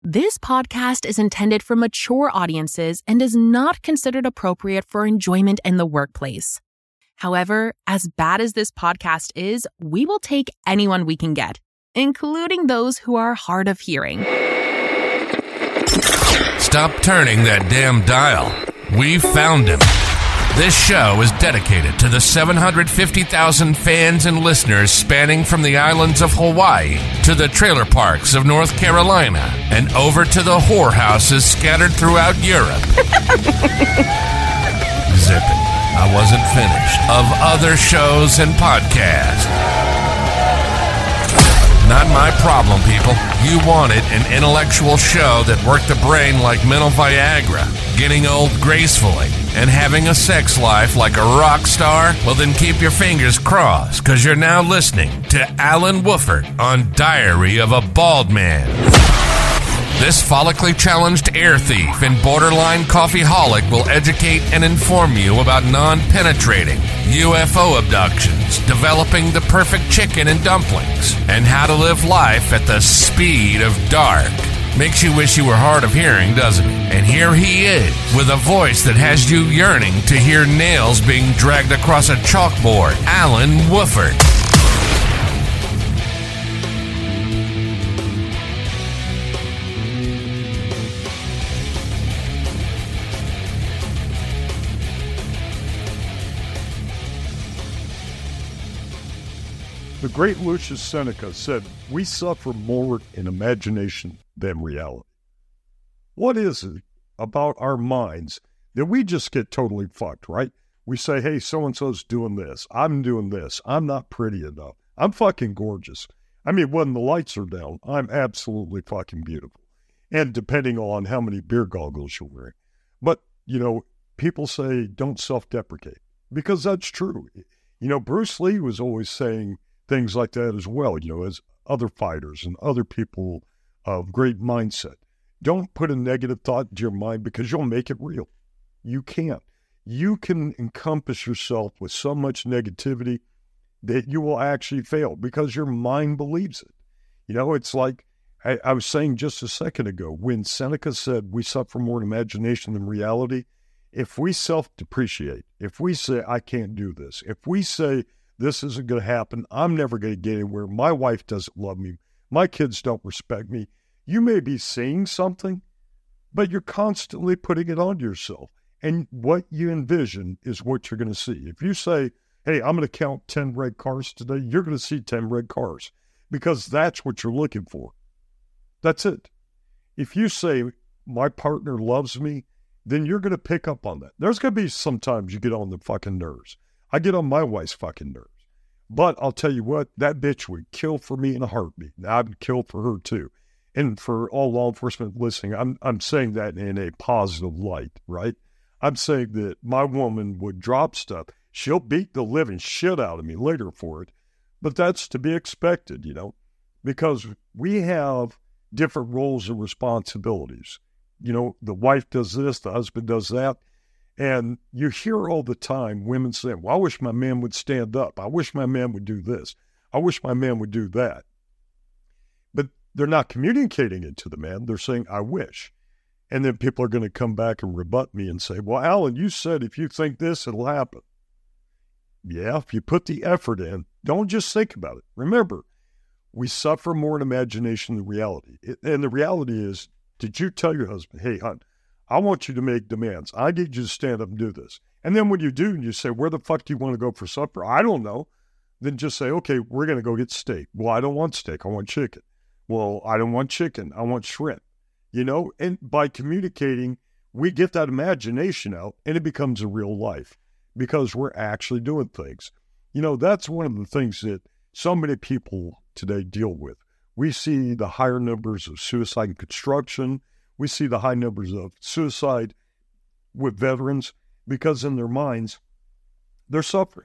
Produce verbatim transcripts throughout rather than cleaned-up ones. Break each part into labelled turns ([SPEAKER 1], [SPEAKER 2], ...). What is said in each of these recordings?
[SPEAKER 1] This podcast is intended for mature audiences and is not considered appropriate for enjoyment in the workplace. However, as bad as this podcast is, we will take anyone we can get, including those who are hard of hearing.
[SPEAKER 2] Stop turning that damn dial. We found him. This show is dedicated to the seven hundred fifty thousand fans and listeners spanning from the islands of Hawaii to the trailer parks of North Carolina and over to the whorehouses scattered throughout Europe. Zip it. I wasn't finished. Of other shows and podcasts. Not my problem, people. You wanted an intellectual show that worked the brain like mental Viagra, getting old gracefully, and having a sex life like a rock star? Well, then keep your fingers crossed, because you're now listening to Alan Wooford on Diary of a Bald Man. This follically challenged air thief and borderline coffeeholic will educate and inform you about non-penetrating, U F O abductions, developing the perfect chicken and dumplings, and how to live life at the speed of dark. Makes you wish you were hard of hearing, doesn't it? And here he is, with a voice that has you yearning to hear nails being dragged across a chalkboard. Alan Wooford.
[SPEAKER 3] The great Lucius Seneca said, "We suffer more in imagination than reality." What is it about our minds that we just get totally fucked, right? We say, hey, so-and-so's doing this. I'm doing this. I'm not pretty enough. I'm fucking gorgeous. I mean, when the lights are down, I'm absolutely fucking beautiful. And depending on how many beer goggles you're wearing. But, you know, people say don't self-deprecate because that's true. You know, Bruce Lee was always saying things like that as well, you know, as other fighters and other people of great mindset. Don't put a negative thought into your mind because you'll make it real. You can't. You can encompass yourself with so much negativity that you will actually fail because your mind believes it. You know, it's like I, I was saying just a second ago, when Seneca said we suffer more in imagination than reality, if we self-depreciate, if we say, I can't do this, if we say, this isn't going to happen, I'm never going to get anywhere, my wife doesn't love me, my kids don't respect me, you may be seeing something, but you're constantly putting it on yourself. And what you envision is what you're going to see. If you say, hey, I'm going to count ten red cars today, you're going to see ten red cars because that's what you're looking for. That's it. If you say, my partner loves me, then you're going to pick up on that. There's going to be sometimes you get on the fucking nerves. I get on my wife's fucking nerves. But I'll tell you what, that bitch would kill for me in a heartbeat. I'd kill for her too. And for all law enforcement listening, I'm I'm saying that in a positive light, right? I'm saying that my woman would drop stuff. She'll beat the living shit out of me later for it. But that's to be expected, you know, because we have different roles and responsibilities. You know, the wife does this, the husband does that. And you hear all the time women saying, well, I wish my man would stand up. I wish my man would do this. I wish my man would do that. But they're not communicating it to the man. They're saying, I wish. And then people are going to come back and rebut me and say, well, Alan, you said if you think this, it'll happen. Yeah, if you put the effort in, don't just think about it. Remember, we suffer more in imagination than reality. It, and the reality is, did you tell your husband, hey, hon, I want you to make demands. I need you to stand up and do this. And then when you do, and you say, where the fuck do you want to go for supper? I don't know. Then just say, okay, we're going to go get steak. Well, I don't want steak. I want chicken. Well, I don't want chicken. I want shrimp. You know, and by communicating, we get that imagination out and it becomes a real life because we're actually doing things. You know, that's one of the things that so many people today deal with. We see the higher numbers of suicide in construction. We see the high numbers of suicide with veterans because in their minds, they're suffering.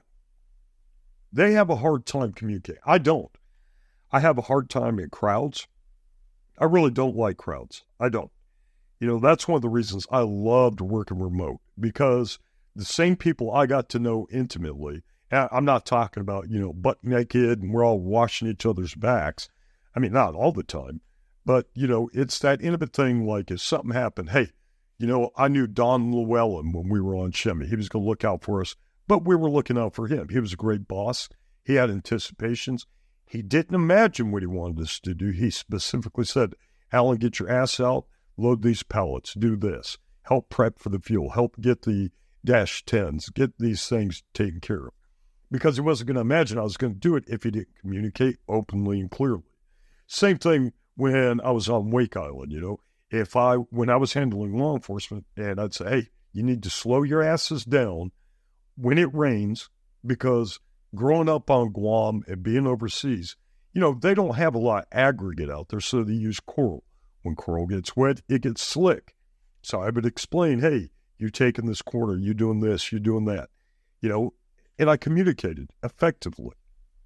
[SPEAKER 3] They have a hard time communicating. I don't. I have a hard time in crowds. I really don't like crowds. I don't. You know, that's one of the reasons I loved working remote because the same people I got to know intimately, I'm not talking about, you know, butt naked and we're all washing each other's backs. I mean, not all the time. But, you know, it's that intimate thing, like if something happened, hey, you know, I knew Don Llewellyn when we were on Shemmy. He was going to look out for us, but we were looking out for him. He was a great boss. He had anticipations. He didn't imagine what he wanted us to do. He specifically said, Alan, get your ass out, load these pellets, do this, help prep for the fuel, help get the dash tens, get these things taken care of. Because he wasn't going to imagine I was going to do it if he didn't communicate openly and clearly. Same thing when I was on Wake Island, you know. If I, when I was handling law enforcement, and I'd say, hey, you need to slow your asses down when it rains, because growing up on Guam and being overseas, you know, they don't have a lot of aggregate out there, so they use coral. When coral gets wet, it gets slick. So I would explain, hey, you're taking this corner, you're doing this, you're doing that, you know, and I communicated effectively.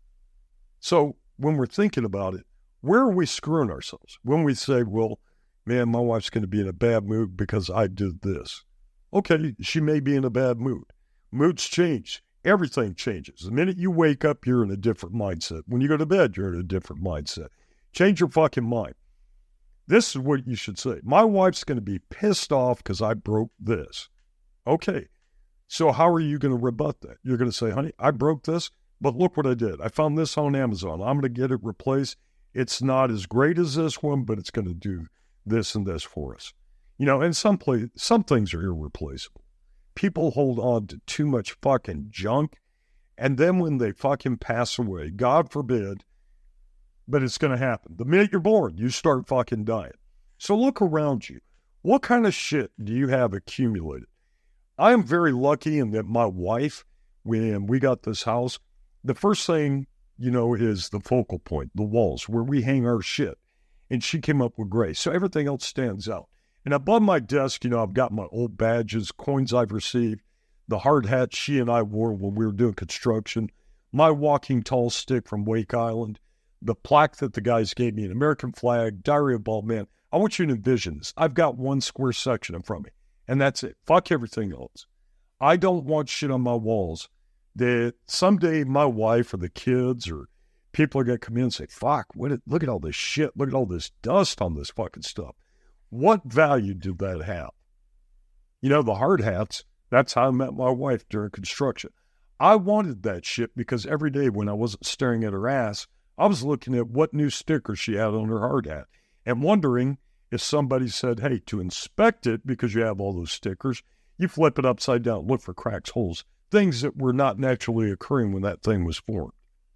[SPEAKER 3] So when we're thinking about it, where are we screwing ourselves? When we say, well, man, my wife's going to be in a bad mood because I did this. Okay, she may be in a bad mood. Moods change. Everything changes. The minute you wake up, you're in a different mindset. When you go to bed, you're in a different mindset. Change your fucking mind. This is what you should say. My wife's going to be pissed off because I broke this. Okay, so how are you going to rebut that? You're going to say, honey, I broke this, but look what I did. I found this on Amazon. I'm going to get it replaced. It's not as great as this one, but it's going to do this and this for us. You know, and some play, some things are irreplaceable. People hold on to too much fucking junk, and then when they fucking pass away, God forbid, but it's going to happen. The minute you're born, you start fucking dying. So look around you. What kind of shit do you have accumulated? I am very lucky in that my wife, when we got this house, the first thing, you know, is the focal point, the walls, where we hang our shit. And she came up with gray. So everything else stands out. And above my desk, you know, I've got my old badges, coins I've received, the hard hat she and I wore when we were doing construction, my walking tall stick from Wake Island, the plaque that the guys gave me, an American flag, Diary of Bald Man. I want you to envision this. I've got one square section in front of me, and that's it. Fuck everything else. I don't want shit on my walls that someday my wife or the kids or people are going to come in and say, fuck, what? It, look at all this shit. Look at all this dust on this fucking stuff. What value did that have? You know, the hard hats, that's how I met my wife during construction. I wanted that shit because every day when I wasn't staring at her ass, I was looking at what new sticker she had on her hard hat and wondering if somebody said, hey, to inspect it, because you have all those stickers, you flip it upside down, look for cracks, holes, things that were not naturally occurring when that thing was formed.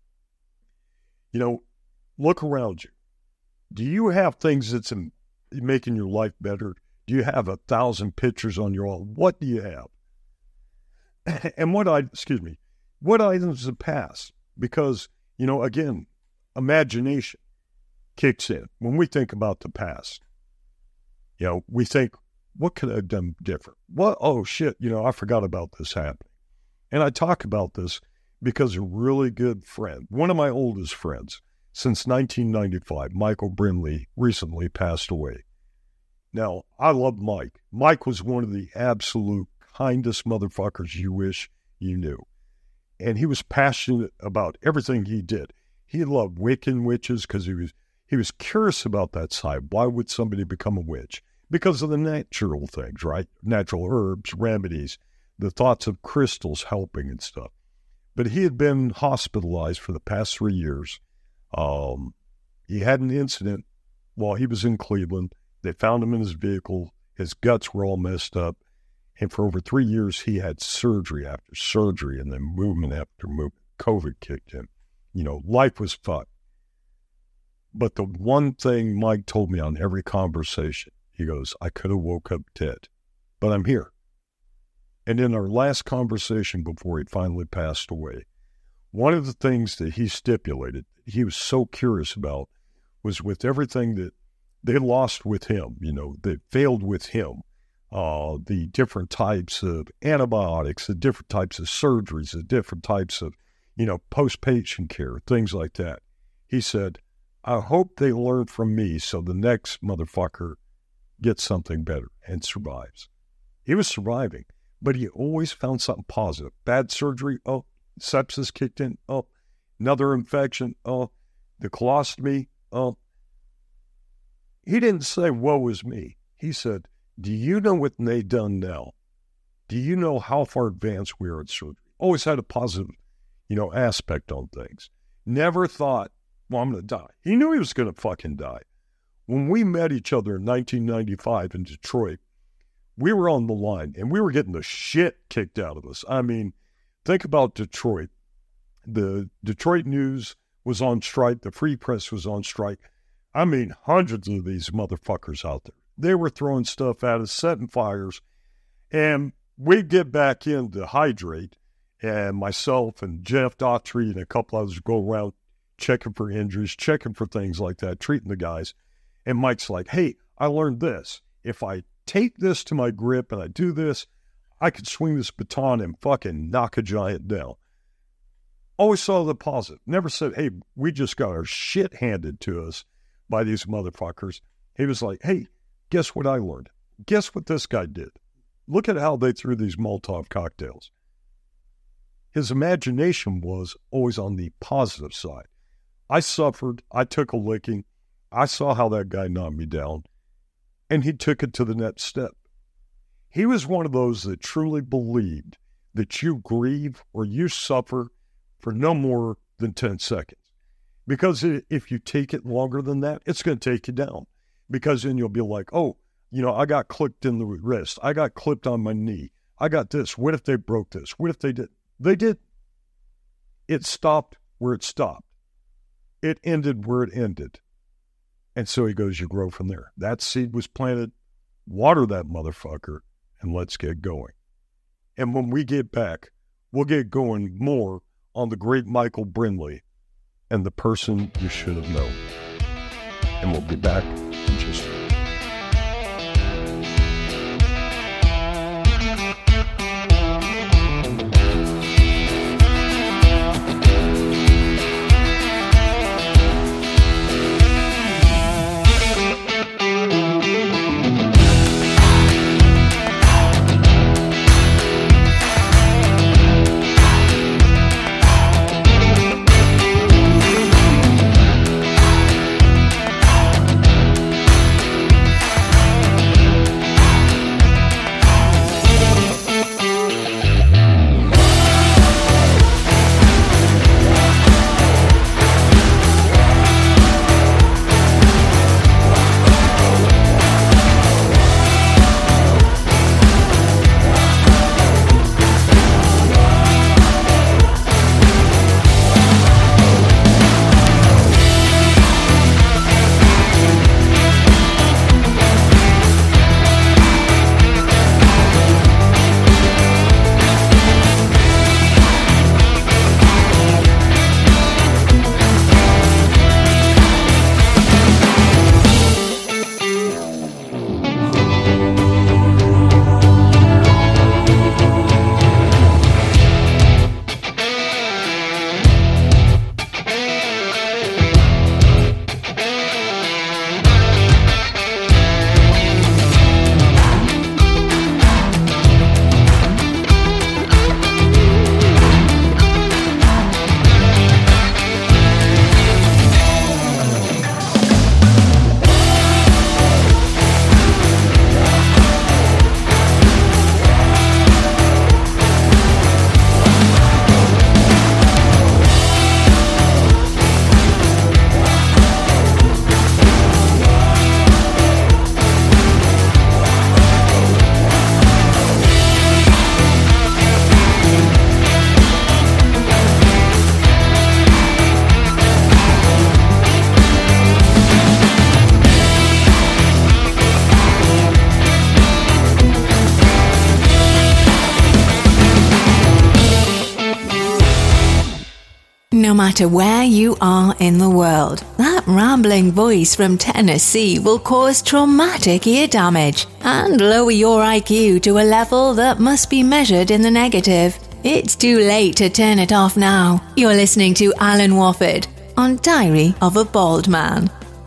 [SPEAKER 3] You know, look around you. Do you have things that's in, making your life better? Do you have a thousand pictures on your wall? What do you have? And what I, excuse me, what items have passed? Because, you know, again, imagination kicks in when we think about the past. You know, we think, what could I have done different? What? Oh, shit, you know, I forgot about this happening. And I talk about this because a really good friend, one of my oldest friends since nineteen ninety-five, Michael Brimley, recently passed away. Now, I love Mike. Mike was one of the absolute kindest motherfuckers you wish you knew. And he was passionate about everything he did. He loved Wiccan witches because he was he was curious about that side. Why would somebody become a witch? Because of the natural things, right? Natural herbs, remedies, the thoughts of crystals helping and stuff. But he had been hospitalized for the past three years. Um, he had an incident while he was in Cleveland. They found him in his vehicle. His guts were all messed up. And for over three years, he had surgery after surgery and then movement after movement. COVID kicked in. You know, life was fucked. But the one thing Mike told me on every conversation, he goes, I could have woke up dead, but I'm here. And in our last conversation before he finally passed away, one of the things that he stipulated, he was so curious about, was with everything that they lost with him, you know, that failed with him, uh, the different types of antibiotics, the different types of surgeries, the different types of, you know, post-patient care, things like that. He said, I hope they learn from me so the next motherfucker gets something better and survives. He was surviving, but he always found something positive. Bad surgery, oh, sepsis kicked in, oh, another infection, oh, the colostomy, oh. He didn't say, woe is me. He said, do you know what they done now? Do you know how far advanced we are at surgery? Always had a positive, you know, aspect on things. Never thought, well, I'm going to die. He knew he was going to fucking die. When we met each other in nineteen ninety-five in Detroit, we were on the line, and we were getting the shit kicked out of us. I mean, think about Detroit. The Detroit News was on strike. The Free Press was on strike. I mean, hundreds of these motherfuckers out there. They were throwing stuff at us, setting fires, and we'd get back in to hydrate, and myself and Jeff Daughtry and a couple others go around checking for injuries, checking for things like that, treating the guys. And Mike's like, hey, I learned this. If I take this to my grip and I do this, I could swing this baton and fucking knock a giant down. Always saw the positive. Never said, hey, we just got our shit handed to us by these motherfuckers. He was like, hey, guess what I learned? Guess what this guy did? Look at how they threw these Molotov cocktails. His imagination was always on the positive side. I suffered. I took a licking. I saw how that guy knocked me down, and he took it to the next step. He was one of those that truly believed that you grieve or you suffer for no more than ten seconds. Because if you take it longer than that, it's going to take you down. Because then you'll be like, oh, you know, I got clipped in the wrist. I got clipped on my knee. I got this. What if they broke this? What if they did? They did. It stopped where it stopped. It ended where it ended. And so he goes, you grow from there. That seed was planted. Water that motherfucker, and let's get going. And when we get back, we'll get going more on the great Michael Brindley and the person you should have known. And we'll be back in just a minute.
[SPEAKER 4] No matter where you are in the world, that rambling voice from Tennessee will cause traumatic ear damage and lower your I Q to a level that must be measured in the negative. It's too late to turn it off now. You're listening to Alan Wofford on Diary of a Bald Man.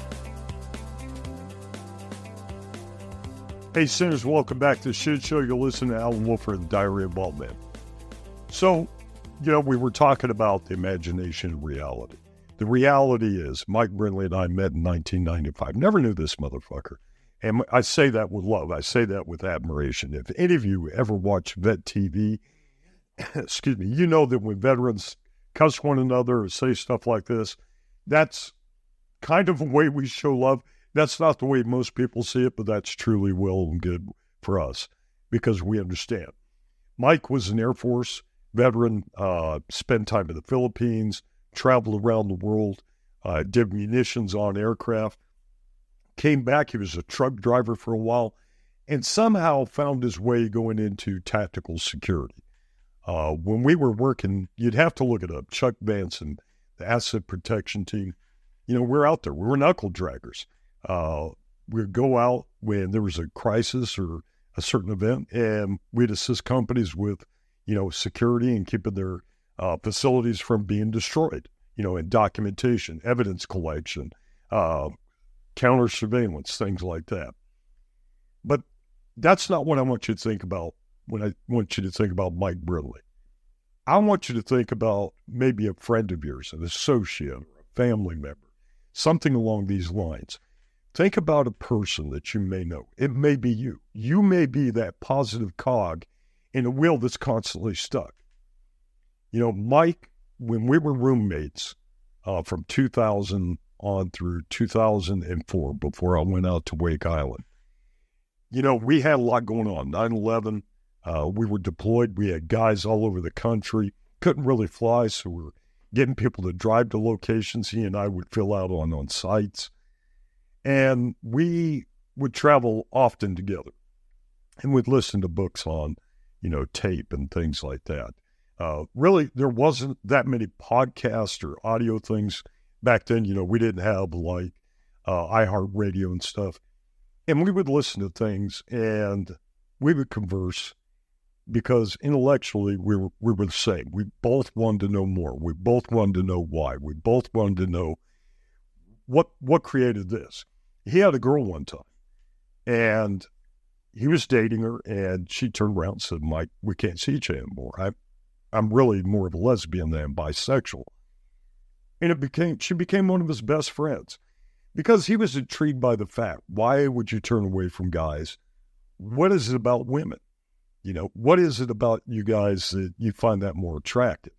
[SPEAKER 3] Hey, sinners, welcome back to the Shit Show. You're listening to Alan Wofford, Diary of a Bald Man. So, you know, we were talking about the imagination and reality. The reality is, Mike Brindley and I met in nineteen ninety-five. Never knew this motherfucker. And I say that with love. I say that with admiration. If any of you ever watch Vet T V, excuse me, you know that when veterans cuss one another or say stuff like this, that's kind of a way we show love. That's not the way most people see it, but that's truly well and good for us because we understand. Mike was an Air Force veteran, uh, spent time in the Philippines, traveled around the world, uh, did munitions on aircraft, came back. He was a truck driver for a while, and somehow found his way going into tactical security. Uh, when we were working, you'd have to look it up. Chuck Vanson, the asset protection team, you know, we're out there. We were knuckle draggers. Uh, we'd go out when there was a crisis or a certain event, and we'd assist companies with, you know, security and keeping their uh, facilities from being destroyed, you know, in documentation, evidence collection, uh, counter surveillance, things like that. But that's not what I want you to think about when I want you to think about Mike Brindley. I want you to think about maybe a friend of yours, an associate, or a family member, something along these lines. Think about a person that you may know. It may be you. You may be that positive cog in a wheel that's constantly stuck. You know, Mike, when we were roommates uh, from two thousand on through two thousand four, before I went out to Wake Island, you know, we had a lot going on. nine eleven, uh, we were deployed. We had guys all over the country. Couldn't really fly, so we were getting people to drive to locations. He and I would fill out on, on sites. And we would travel often together. And we'd listen to books on, you know, tape and things like that. Uh, really, there wasn't that many podcasts or audio things back then. You know, we didn't have like uh, iHeartRadio and stuff. And we would listen to things and we would converse because intellectually we were, we were the same. We both wanted to know more. We both wanted to know why. We both wanted to know what what created this. He had a girl one time, and he was dating her, and she turned around and said, Mike, we can't see each other anymore. I, I'm really more of a lesbian than bisexual. And it became she became one of his best friends because he was intrigued by the fact, why would you turn away from guys? What is it about women? You know, what is it about you guys that you find that more attractive?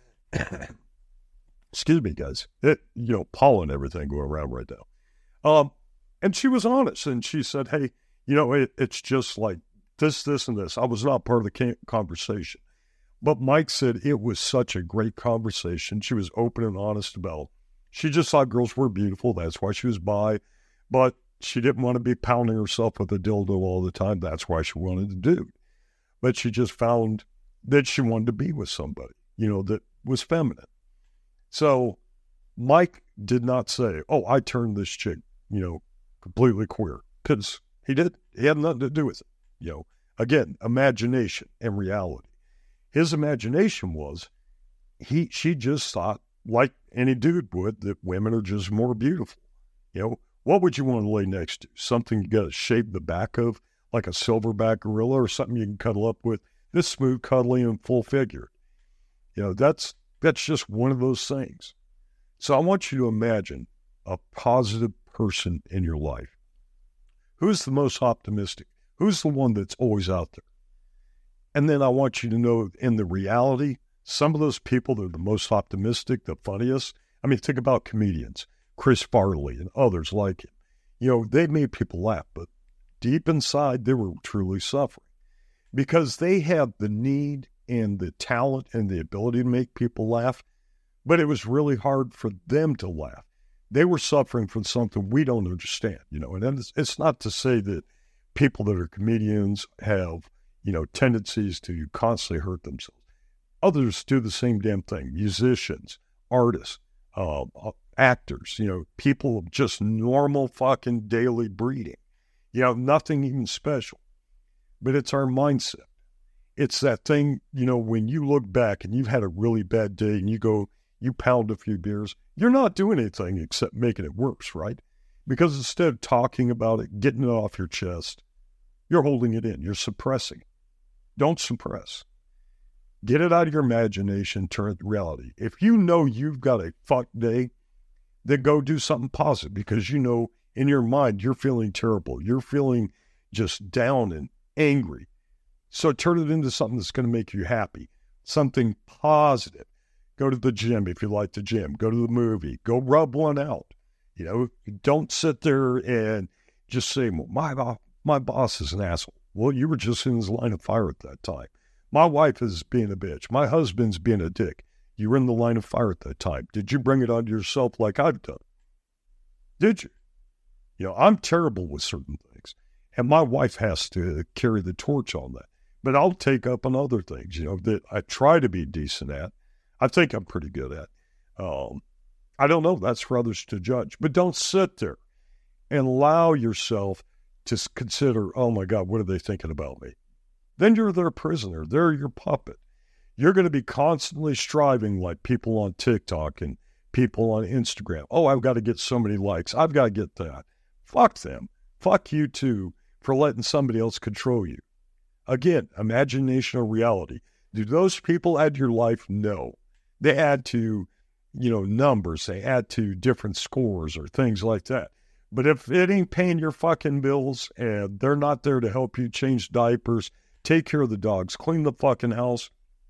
[SPEAKER 3] Excuse me, guys. It, you know, pollen and everything going around right now. Um, and she was honest, and she said, hey, you know, it, it's just like this, this, and this. I was not part of the conversation. But Mike said it was such a great conversation. She was open and honest about, she just thought girls were beautiful. That's why she was bi. But she didn't want to be pounding herself with a dildo all the time. That's why she wanted a dude. But she just found that she wanted to be with somebody, you know, that was feminine. So Mike did not say, oh, I turned this chick, you know, completely queer. Because he did. He had nothing to do with it. You know, again, imagination and reality. His imagination was he she just thought, like any dude would, that women are just more beautiful. You know, what would you want to lay next to? Something you got to shave the back of, like a silverback gorilla, or something you can cuddle up with? This smooth, cuddly, and full figured. You know, that's that's just one of those things. So I want you to imagine a positive person in your life. Who's the most optimistic? Who's the one that's always out there? And then I want you to know, in the reality, some of those people that are the most optimistic, the funniest, I mean, think about comedians, Chris Farley and others like him. You know, they made people laugh, but deep inside, they were truly suffering because they have the need and the talent and the ability to make people laugh, but it was really hard for them to laugh. They were suffering from something we don't understand, you know, and it's, it's not to say that people that are comedians have, you know, tendencies to constantly hurt themselves. Others do the same damn thing. Musicians, artists, uh, actors, you know, people of just normal fucking daily breeding. You know, nothing even special. But it's our mindset. It's that thing, you know, when you look back and you've had a really bad day and you go, you pound a few beers, you're not doing anything except making it worse, right? Because instead of talking about it, getting it off your chest, you're holding it in. You're suppressing it. Don't suppress. Get it out of your imagination, turn it to reality. If you know you've got a fuck day then go do something positive, because you know in your mind you're feeling terrible. You're feeling just down and angry. So turn it into something that's going to make you happy, something positive. Go to the gym if you like the gym. Go to the movie. Go rub one out. You know, don't sit there and just say, well, my, my boss is an asshole. Well, you were just in his line of fire at that time. My wife is being a bitch. My husband's being a dick. You were in the line of fire at that time. Did you bring it on yourself like I've done? Did you? You know, I'm terrible with certain things, and my wife has to carry the torch on that. But I'll take up on other things, you know, that I try to be decent at. I think I'm pretty good at. Um, I don't know. That's for others to judge. But don't sit there and allow yourself to consider, oh, my God, what are they thinking about me? Then you're their prisoner. They're your puppet. You're going to be constantly striving like people on TikTok and people on Instagram. Oh, I've got to get so many likes. I've got to get that. Fuck them. Fuck you, too, for letting somebody else control you. Again, imagination or reality. Do those people add to your life? No. They add to, you know, numbers. They add to different scores or things like that. But if it ain't paying your fucking bills and they're not there to help you change diapers, take care of the dogs, clean the fucking house,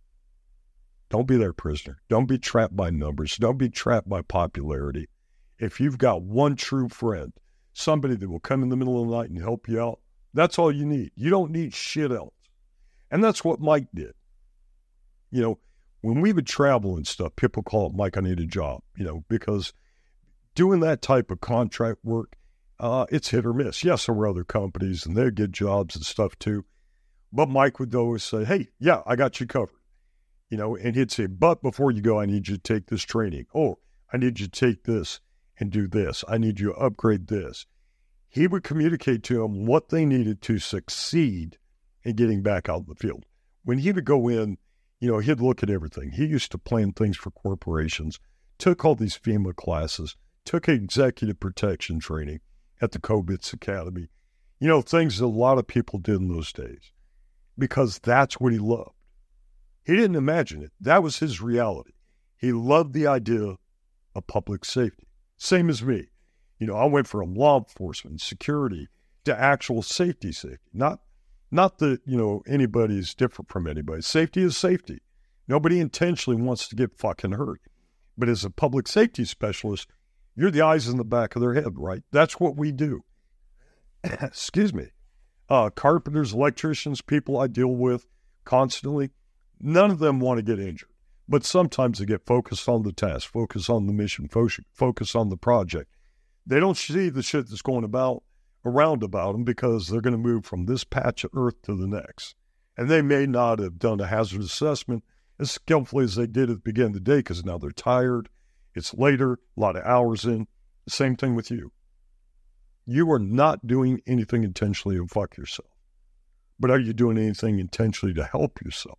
[SPEAKER 3] don't be their prisoner. Don't be trapped by numbers. Don't be trapped by popularity. If you've got one true friend, somebody that will come in the middle of the night and help you out, that's all you need. You don't need shit else. And that's what Mike did. You know, when we would travel and stuff, people call it, Mike, I need a job, you know, because doing that type of contract work, uh, it's hit or miss. Yes, there were other companies and they'd get jobs and stuff too. But Mike would always say, hey, yeah, I got you covered. You know, and he'd say, but before you go, I need you to take this training. Oh, I need you to take this and do this. I need you to upgrade this. He would communicate to them what they needed to succeed in getting back out in the field. When he would go in, you know, he'd look at everything. He used to plan things for corporations, took all these FEMA classes, took executive protection training at the Kobitz Academy. You know, things that a lot of people did in those days because that's what he loved. He didn't imagine it. That was his reality. He loved the idea of public safety. Same as me. You know, I went from law enforcement, security, to actual safety safety. Not not that, you know, anybody's different from anybody. Safety is safety. Nobody intentionally wants to get fucking hurt. But as a public safety specialist, you're the eyes in the back of their head, right? That's what we do. Excuse me. Uh, carpenters, electricians, people I deal with constantly, none of them want to get injured. But sometimes they get focused on the task, focus on the mission, focus on the project. They don't see the shit that's going about around about them because they're going to move from this patch of earth to the next. And they may not have done a hazard assessment as skillfully as they did at the beginning of the day because now they're tired. It's later, a lot of hours in. The same thing with you. You are not doing anything intentionally to fuck yourself. But are you doing anything intentionally to help yourself?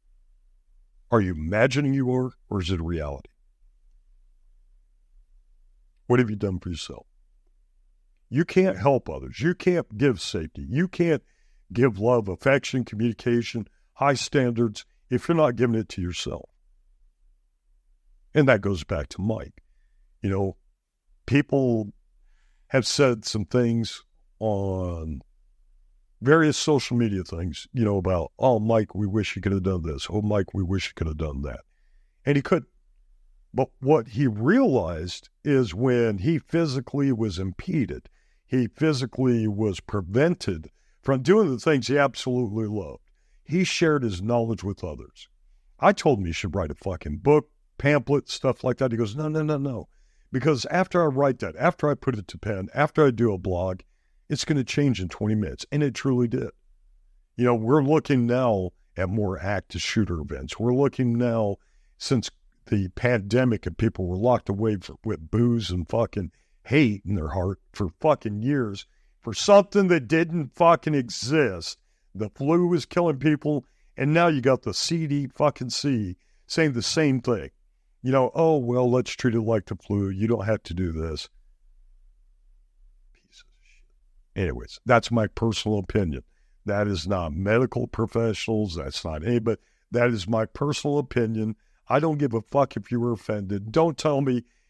[SPEAKER 3] Are you imagining you are, or is it a reality? What have you done for yourself? You can't help others. You can't give safety. You can't give love, affection, communication, high standards if you're not giving it to yourself. And that goes back to Mike. You know, people have said some things on various social media things, you know, about, oh, Mike, we wish you could have done this. Oh, Mike, we wish you could have done that. And he couldn't. But what he realized is when he physically was impeded, he physically was prevented from doing the things he absolutely loved. He shared his knowledge with others. I told him he should write a fucking book, pamphlet, stuff like that. He goes, no, no, no, no. Because after I write that, after I put it to pen, after I do a blog, it's going to change in twenty minutes. And it truly did. You know, we're looking now at more active shooter events. We're looking now, since the pandemic and people were locked away for, with booze and fucking hate in their heart for fucking years, for something that didn't fucking exist. The flu was killing people, and now you got the C D fucking C saying the same thing. You know, oh, well, let's treat it like the flu. You don't have to do this. Piece of shit. Anyways, that's my personal opinion. That is not medical professionals. That's not anybody. That is my personal opinion. I don't give a fuck if you were offended. Don't tell me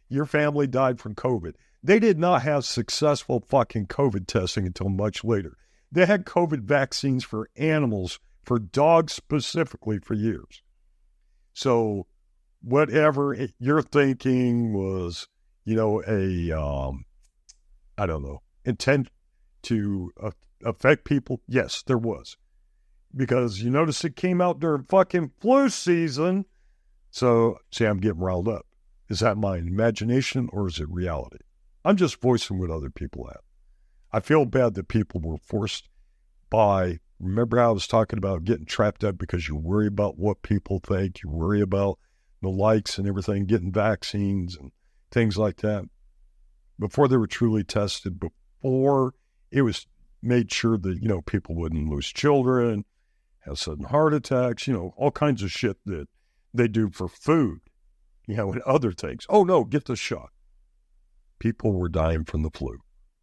[SPEAKER 3] your family died from COVID. They did not have successful fucking COVID testing until much later. They had COVID vaccines for animals, for dogs specifically, for years. So whatever you're thinking was, you know, a, um, I don't know, intent to uh, affect people, yes, there was. Because you notice it came out during fucking flu season. So, see, I'm getting riled up. Is that my imagination or is it reality? I'm just voicing what other people have. I feel bad that people were forced by, remember how I was talking about getting trapped up because you worry about what people think, you worry about the likes and everything, getting vaccines and things like that. Before they were truly tested, before it was made sure that, you know, people wouldn't lose children, have sudden heart attacks, you know, all kinds of shit that they do for food, you know, and other things. Oh, no, get the shot. People were dying from the flu.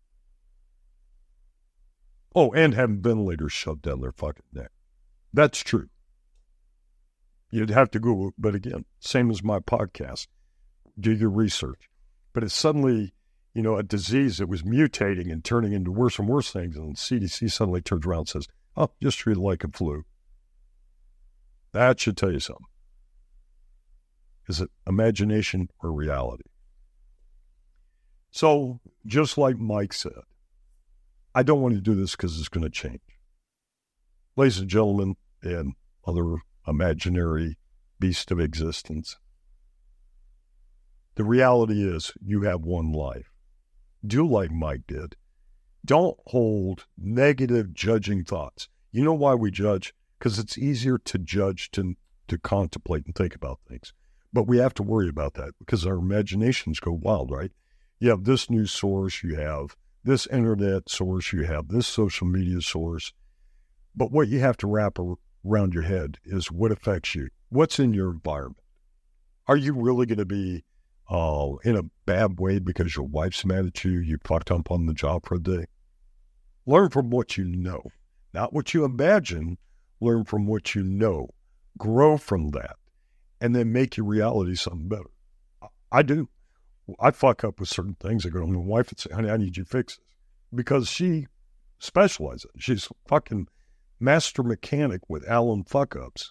[SPEAKER 3] Oh, and having ventilators shoved down their fucking neck. That's true. You'd have to Google it, but again, same as my podcast. Do your research. But it's suddenly, you know, a disease that was mutating and turning into worse and worse things, and the C D C suddenly turns around and says, oh, just treat it like a flu. That should tell you something. Is it imagination or reality? So, just like Mike said, I don't want to do this because it's going to change. Ladies and gentlemen, and other imaginary beast of existence, the reality is you have one life. Do like Mike did. Don't hold negative judging thoughts. You know why we judge? Because it's easier to judge to, to contemplate and think about things. But we have to worry about that because our imaginations go wild, right? You have this news source, you have this internet source, you have this social media source. But what you have to wrap around your head is what affects you. What's in your environment? Are you really going to be uh, in a bad way because your wife's mad at you, you fucked up on the job for a day? Learn from what you know, not what you imagine. Learn from what you know. Grow from that, and then make your reality something better. I do. I fuck up with certain things. I go to my wife and say, honey, I need you to fix this. Because she specializes. She's a fucking master mechanic with Allen fuck-ups.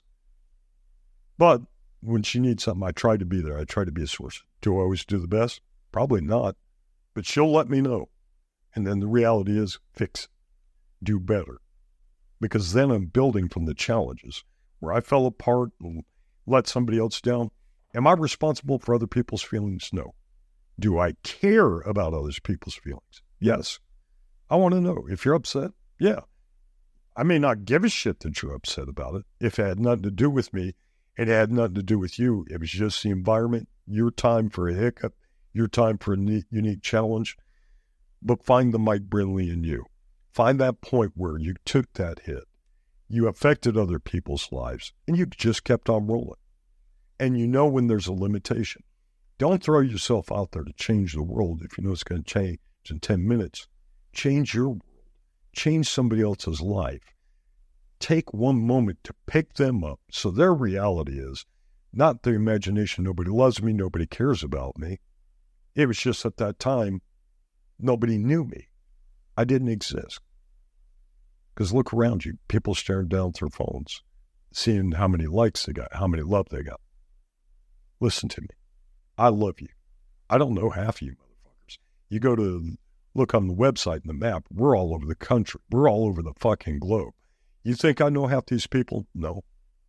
[SPEAKER 3] But when she needs something, I try to be there. I try to be a source. Do I always do the best? Probably not. But she'll let me know. And then the reality is, fix it. Do better. Because then I'm building from the challenges. Where I fell apart and let somebody else down. Am I responsible for other people's feelings? No. Do I care about other people's feelings? Yes. I want to know. If you're upset, yeah. I may not give a shit that you're upset about it. If it had nothing to do with me, it had nothing to do with you. It was just the environment, your time for a hiccup, your time for a neat, unique challenge. But find the Mike Brindley in you. Find that point where you took that hit. You affected other people's lives, and you just kept on rolling. And you know when there's a limitation. Don't throw yourself out there to change the world if you know it's going to change in ten minutes. Change your world. Change somebody else's life. Take one moment to pick them up so their reality is not the imagination, nobody loves me, nobody cares about me. It was just at that time, nobody knew me. I didn't exist. Because look around you, people staring down through phones, seeing how many likes they got, how many love they got. Listen to me. I love you. I don't know half of you motherfuckers. You go to look on the website and the map, we're all over the country. We're all over the fucking globe. You think I know half these people? No.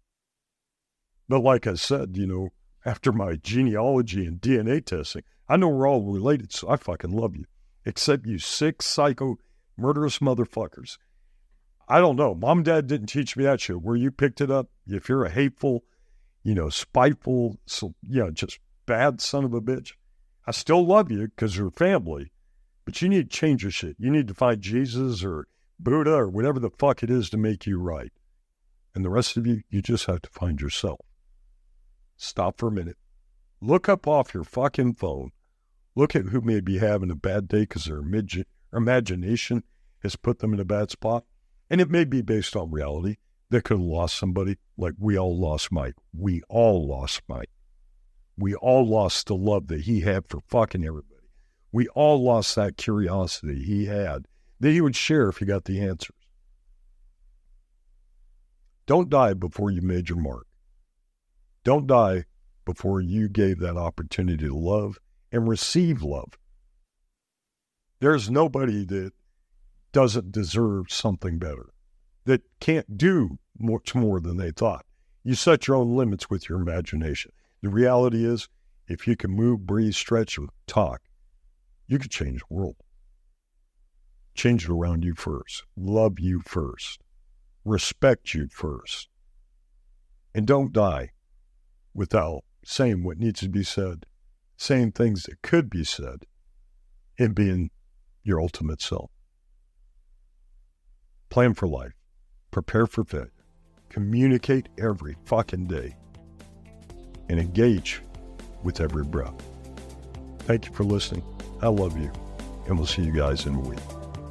[SPEAKER 3] But like I said, you know, after my genealogy and D N A testing, I know we're all related, so I fucking love you. Except you sick, psycho, murderous motherfuckers. I don't know. Mom and Dad didn't teach me that shit. Where you picked it up, if you're a hateful, you know, spiteful, so, you know, just bad son of a bitch, I still love you because you're family, but you need to change your shit. You need to find Jesus or Buddha or whatever the fuck it is to make you right. And the rest of you, you just have to find yourself. Stop for a minute. Look up off your fucking phone. Look at who may be having a bad day because their imag- imagination has put them in a bad spot. And it may be based on reality. They could have lost somebody like we all lost Mike. We all lost Mike. We all lost the love that he had for fucking everybody. We all lost that curiosity he had that he would share if he got the answers. Don't die before you made your mark. Don't die before you gave that opportunity to love and receive love. There's nobody that doesn't deserve something better, that can't do much more than they thought. You set your own limits with your imagination. The reality is, if you can move, breathe, stretch, or talk, you could change the world. Change it around you first. Love you first. Respect you first. And don't die without saying what needs to be said, saying things that could be said, and being your ultimate self. Plan for life. Prepare for failure. Communicate every fucking day. And engage with every breath. Thank you for listening. I love you. And we'll see you guys in a week.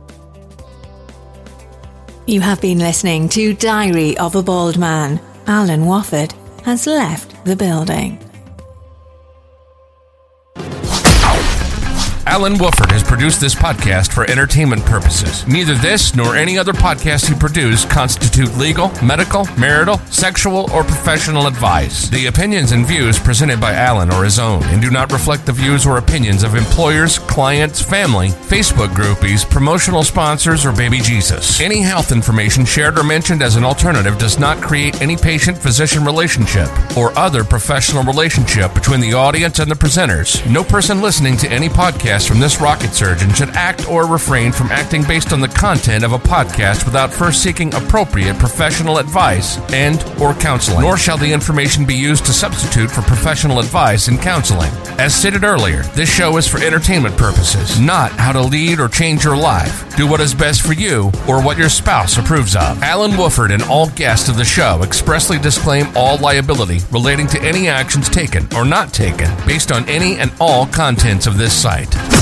[SPEAKER 4] You have been listening to Diary of a Bald Man. Alan Wofford has left the building.
[SPEAKER 2] Alan Wofford has produced this podcast for entertainment purposes. Neither this nor any other podcast he produced constitute legal, medical, marital, sexual, or professional advice. The opinions and views presented by Alan are his own and do not reflect the views or opinions of employers, clients, family, Facebook groupies, promotional sponsors, or baby Jesus. Any health information shared or mentioned as an alternative does not create any patient-physician relationship or other professional relationship between the audience and the presenters. No person listening to any podcast from this rocket surgeon should act or refrain from acting based on the content of a podcast without first seeking appropriate professional advice and or counseling, nor shall the information be used to substitute for professional advice and counseling. As stated earlier, this show is for entertainment purposes, not how to lead or change your life. Do what is best for you or what your spouse approves of. Alan Wofford and all guests of the show expressly disclaim all liability relating to any actions taken or not taken based on any and all contents of this site.